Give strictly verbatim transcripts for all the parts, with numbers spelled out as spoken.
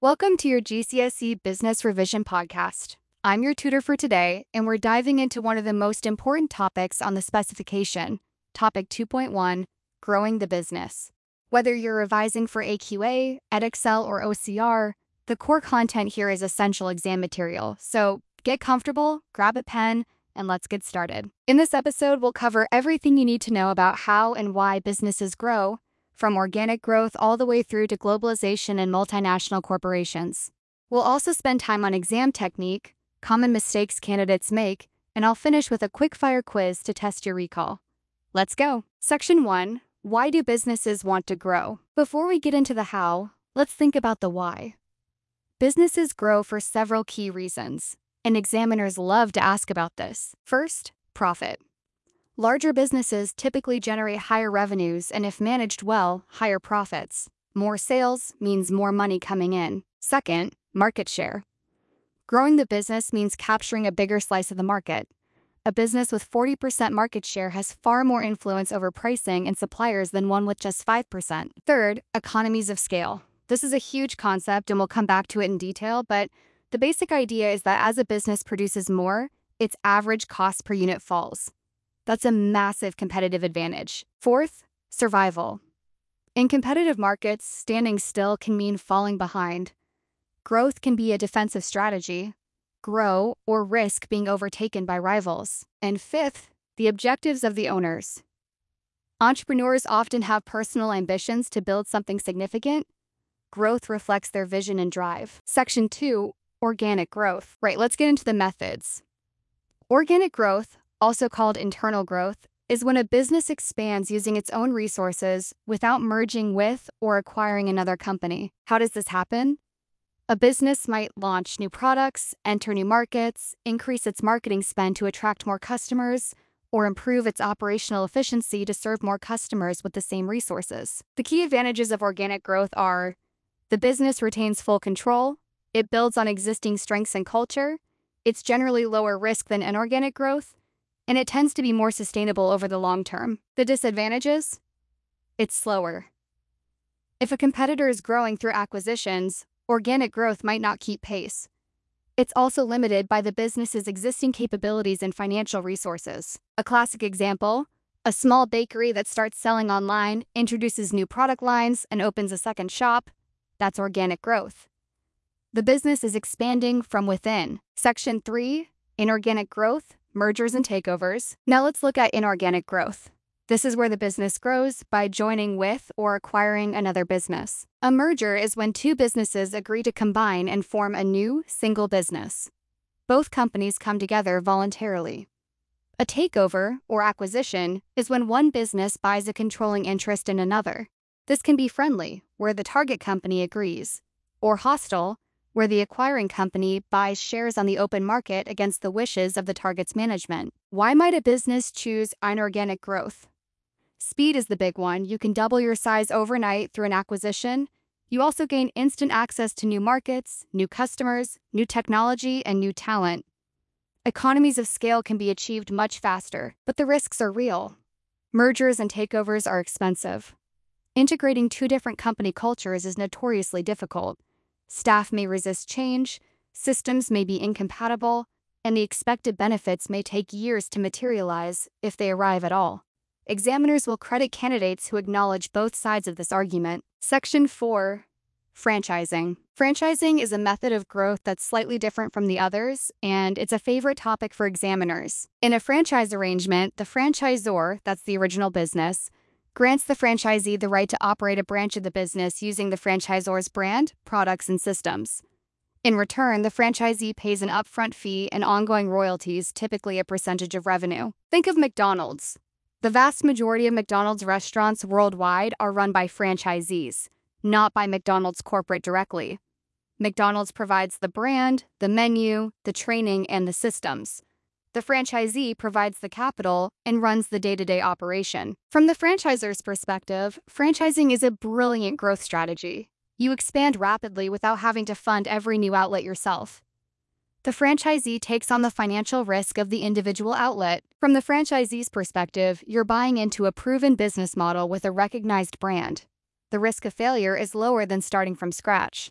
Welcome to your G C S E Business Revision Podcast. I'm your tutor for today, and we're diving into one of the most important topics on the specification, Topic two point one, Growing the Business. Whether you're revising for A Q A, Edexcel, or O C R, the core content here is essential exam material, so get comfortable, grab a pen, and let's get started. In this episode, we'll cover everything you need to know about how and why businesses grow, from organic growth all the way through to globalization and multinational corporations. We'll also spend time on exam technique, common mistakes candidates make, and I'll finish with a quick-fire quiz to test your recall. Let's go. Section one, Why do businesses want to grow? Before we get into the how, let's think about the why. Businesses grow for several key reasons, and examiners love to ask about this. First, profit. Larger businesses typically generate higher revenues and, if managed well, higher profits. More sales means more money coming in. Second, market share. Growing the business means capturing a bigger slice of the market. A business with forty percent market share has far more influence over pricing and suppliers than one with just five percent. Third, economies of scale. This is a huge concept and we'll come back to it in detail, but the basic idea is that as a business produces more, its average cost per unit falls. That's a massive competitive advantage. Fourth, survival. In competitive markets, standing still can mean falling behind. Growth can be a defensive strategy, grow or risk being overtaken by rivals. And fifth, the objectives of the owners. Entrepreneurs often have personal ambitions to build something significant. Growth reflects their vision and drive. Section two, Organic growth. Right, let's get into the methods. Organic growth, also called internal growth, is when a business expands using its own resources without merging with or acquiring another company. How does this happen? A business might launch new products, enter new markets, increase its marketing spend to attract more customers, or improve its operational efficiency to serve more customers with the same resources. The key advantages of organic growth are: the business retains full control, it builds on existing strengths and culture, it's generally lower risk than inorganic growth, and it tends to be more sustainable over the long term. The disadvantages? It's slower. If a competitor is growing through acquisitions, organic growth might not keep pace. It's also limited by the business's existing capabilities and financial resources. A classic example, a small bakery that starts selling online, introduces new product lines, and opens a second shop. That's organic growth. The business is expanding from within. Section three, Inorganic growth, mergers and takeovers. Now let's look at inorganic growth. This is where the business grows by joining with or acquiring another business. A merger is when two businesses agree to combine and form a new, single business. Both companies come together voluntarily. A takeover, or acquisition, is when one business buys a controlling interest in another. This can be friendly, where the target company agrees, or hostile, where the acquiring company buys shares on the open market against the wishes of the target's management. Why might a business choose inorganic growth? Speed is the big one. You can double your size overnight through an acquisition. You also gain instant access to new markets, new customers, new technology, and new talent. Economies of scale can be achieved much faster, but the risks are real. Mergers and takeovers are expensive. Integrating two different company cultures is notoriously difficult. Staff may resist change, systems may be incompatible, and the expected benefits may take years to materialize if they arrive at all. Examiners will credit candidates who acknowledge both sides of this argument. Section four, Franchising. Franchising is a method of growth that's slightly different from the others, and it's a favorite topic for examiners. In a franchise arrangement, the franchisor, that's the original business, grants the franchisee the right to operate a branch of the business using the franchisor's brand, products, and systems. In return, the franchisee pays an upfront fee and ongoing royalties, typically a percentage of revenue. Think of McDonald's. The vast majority of McDonald's restaurants worldwide are run by franchisees, not by McDonald's corporate directly. McDonald's provides the brand, the menu, the training, and the systems. The franchisee provides the capital and runs the day-to-day operation. From the franchisor's perspective, franchising is a brilliant growth strategy. You expand rapidly without having to fund every new outlet yourself. The franchisee takes on the financial risk of the individual outlet. From the franchisee's perspective, you're buying into a proven business model with a recognized brand. The risk of failure is lower than starting from scratch.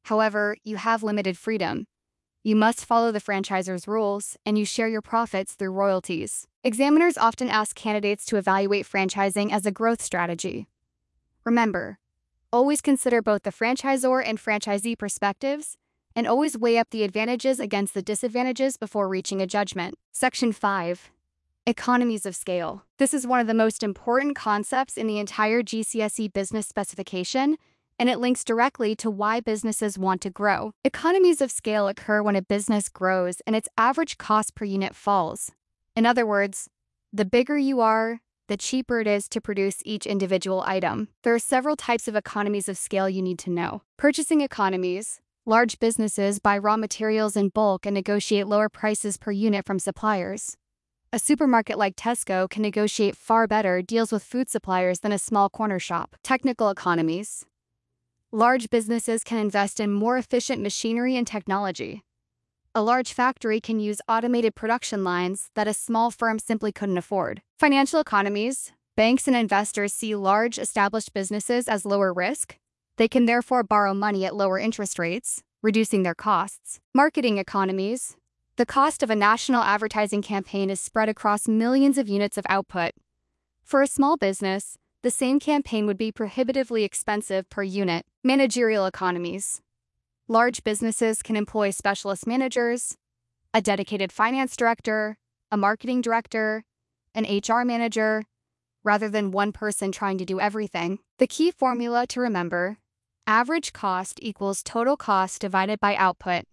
However, you have limited freedom. You must follow the franchisor's rules, and you share your profits through royalties. Examiners often ask candidates to evaluate franchising as a growth strategy. Remember, always consider both the franchisor and franchisee perspectives, and always weigh up the advantages against the disadvantages before reaching a judgment. Section five. Economies of scale. This is one of the most important concepts in the entire G C S E business specification, and it links directly to why businesses want to grow. Economies of scale occur when a business grows and its average cost per unit falls. In other words, the bigger you are, the cheaper it is to produce each individual item. There are several types of economies of scale you need to know. Purchasing economies. Large businesses buy raw materials in bulk and negotiate lower prices per unit from suppliers. A supermarket like Tesco can negotiate far better deals with food suppliers than a small corner shop. Technical economies. Large businesses can invest in more efficient machinery and technology. A large factory can use automated production lines that a small firm simply couldn't afford. Financial economies. Banks and investors see large, established businesses as lower risk. They can therefore borrow money at lower interest rates, reducing their costs. Marketing economies. The cost of a national advertising campaign is spread across millions of units of output. For a small business, the same campaign would be prohibitively expensive per unit. Managerial economies. Large businesses can employ specialist managers, a dedicated finance director, a marketing director, an H R manager, rather than one person trying to do everything. The key formula to remember: average cost equals total cost divided by output.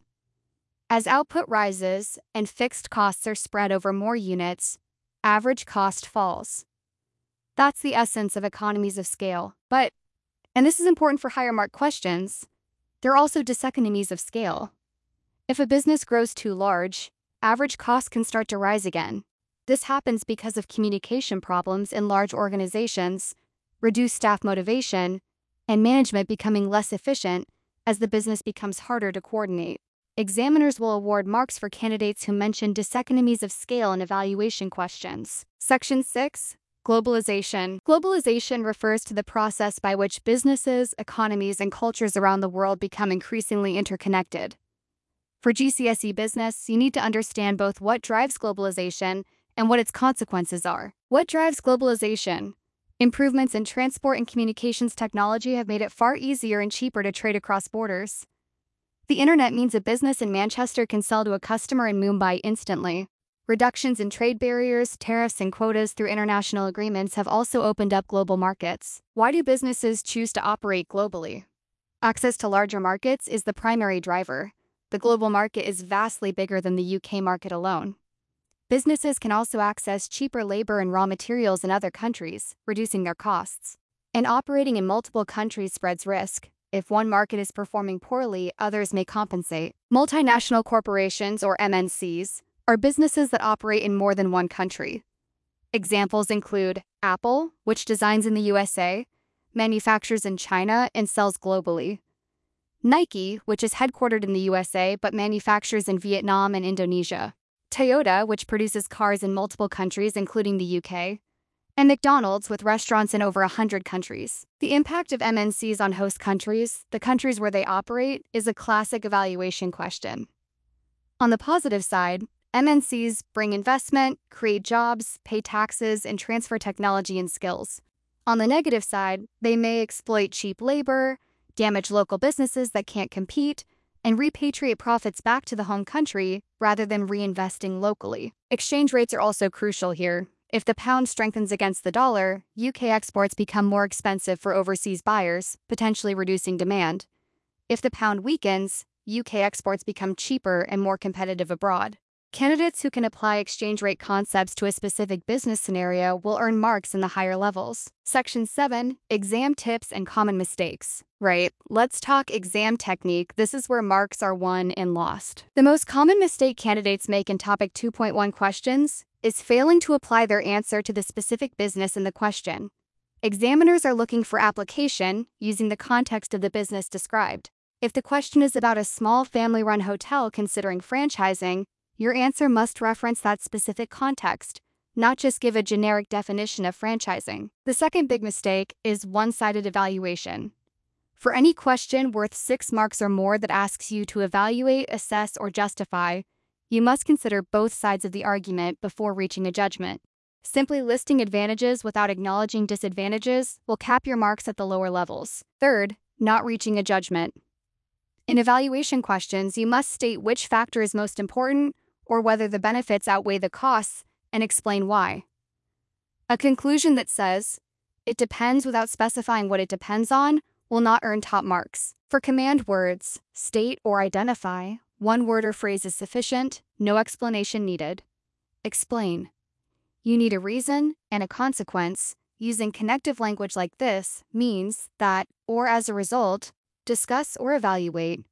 As output rises and fixed costs are spread over more units, average cost falls. That's the essence of economies of scale. But, and this is important for higher mark questions, there are also diseconomies of scale. If a business grows too large, average costs can start to rise again. This happens because of communication problems in large organizations, reduced staff motivation, and management becoming less efficient as the business becomes harder to coordinate. Examiners will award marks for candidates who mention diseconomies of scale in evaluation questions. Section six. Globalization. Globalization refers to the process by which businesses, economies, and cultures around the world become increasingly interconnected. For G C S E business, you need to understand both what drives globalization and what its consequences are. What drives globalization? Improvements in transport and communications technology have made it far easier and cheaper to trade across borders. The internet means a business in Manchester can sell to a customer in Mumbai instantly. Reductions in trade barriers, tariffs, and quotas through international agreements have also opened up global markets. Why do businesses choose to operate globally? Access to larger markets is the primary driver. The global market is vastly bigger than the U K market alone. Businesses can also access cheaper labor and raw materials in other countries, reducing their costs. And operating in multiple countries spreads risk. If one market is performing poorly, others may compensate. Multinational corporations, or M N Cs, are businesses that operate in more than one country. Examples include Apple, which designs in the U S A, manufactures in China, and sells globally. Nike, which is headquartered in the U S A but manufactures in Vietnam and Indonesia. Toyota, which produces cars in multiple countries, including the U K. And McDonald's, with restaurants in over one hundred countries. The impact of M N Cs on host countries, the countries where they operate, is a classic evaluation question. On the positive side, M N Cs bring investment, create jobs, pay taxes, and transfer technology and skills. On the negative side, they may exploit cheap labor, damage local businesses that can't compete, and repatriate profits back to the home country rather than reinvesting locally. Exchange rates are also crucial here. If the pound strengthens against the dollar, U K exports become more expensive for overseas buyers, potentially reducing demand. If the pound weakens, U K exports become cheaper and more competitive abroad. Candidates who can apply exchange rate concepts to a specific business scenario will earn marks in the higher levels. Section seven. Exam tips and common mistakes. Right, let's talk exam technique. This is where marks are won and lost. The most common mistake candidates make in Topic two point one questions is failing to apply their answer to the specific business in the question. Examiners are looking for application using the context of the business described. If the question is about a small family-run hotel considering franchising, your answer must reference that specific context, not just give a generic definition of franchising. The second big mistake is one-sided evaluation. For any question worth six marks or more that asks you to evaluate, assess, or justify, you must consider both sides of the argument before reaching a judgment. Simply listing advantages without acknowledging disadvantages will cap your marks at the lower levels. Third, not reaching a judgment. In evaluation questions, you must state which factor is most important or whether the benefits outweigh the costs and explain why. A conclusion that says, "It depends" without specifying what it depends on will not earn top marks. For command words, state or identify, one word or phrase is sufficient, no explanation needed. Explain. You need a reason and a consequence. Using connective language like this means that, or as a result, discuss or evaluate.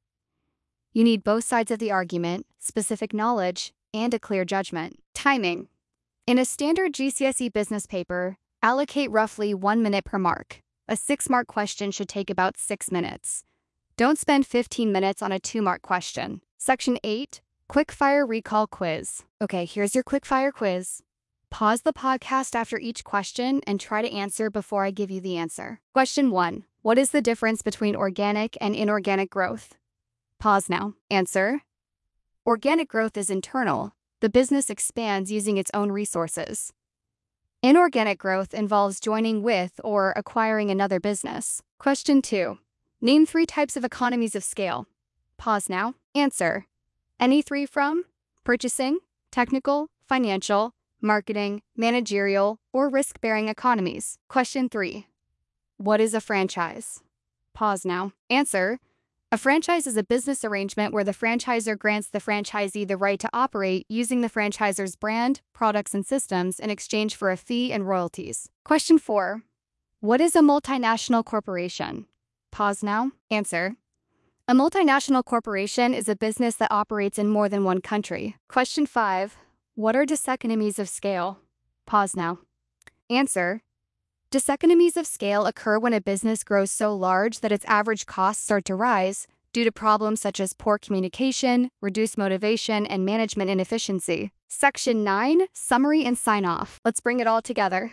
You need both sides of the argument, specific knowledge, and a clear judgment. Timing. In a standard G C S E business paper, allocate roughly one minute per mark. A six-mark question should take about six minutes. Don't spend fifteen minutes on a two-mark question. Section eight, Quickfire Recall Quiz. Okay, here's your quickfire quiz. Pause the podcast after each question and try to answer before I give you the answer. Question one. What is the difference between organic and inorganic growth? Pause now. Answer. Organic growth is internal. The business expands using its own resources. Inorganic growth involves joining with or acquiring another business. Question two. Name three types of economies of scale. Pause now. Answer. Any three from purchasing, technical, financial, marketing, managerial, or risk-bearing economies. Question three. What is a franchise? Pause now. Answer. A franchise is a business arrangement where the franchisor grants the franchisee the right to operate using the franchisor's brand, products, and systems in exchange for a fee and royalties. Question four. What is a multinational corporation? Pause now. Answer. A multinational corporation is a business that operates in more than one country. Question five. What are diseconomies of scale? Pause now. Answer. Diseconomies of scale occur when a business grows so large that its average costs start to rise due to problems such as poor communication, reduced motivation, and management inefficiency. Section nine, Summary and Sign-Off. Let's bring it all together.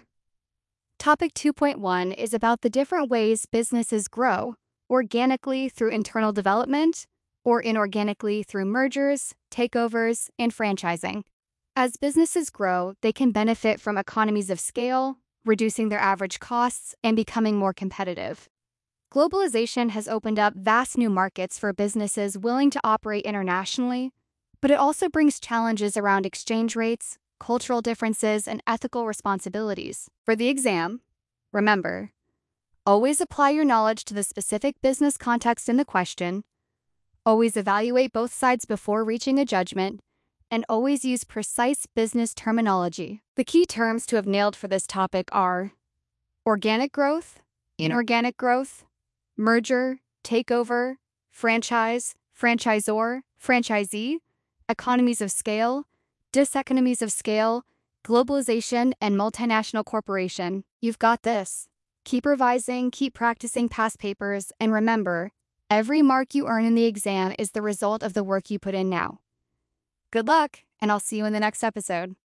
Topic two point one is about the different ways businesses grow, organically through internal development, or inorganically through mergers, takeovers, and franchising. As businesses grow, they can benefit from economies of scale, reducing their average costs, and becoming more competitive. Globalization has opened up vast new markets for businesses willing to operate internationally, but it also brings challenges around exchange rates, cultural differences, and ethical responsibilities. For the exam, remember, always apply your knowledge to the specific business context in the question, always evaluate both sides before reaching a judgment, and always use precise business terminology. The key terms to have nailed for this topic are organic growth, inorganic growth, merger, takeover, franchise, franchisor, franchisee, economies of scale, diseconomies of scale, globalization, and multinational corporation. You've got this. Keep revising, keep practicing past papers, and remember, every mark you earn in the exam is the result of the work you put in now. Good luck, and I'll see you in the next episode.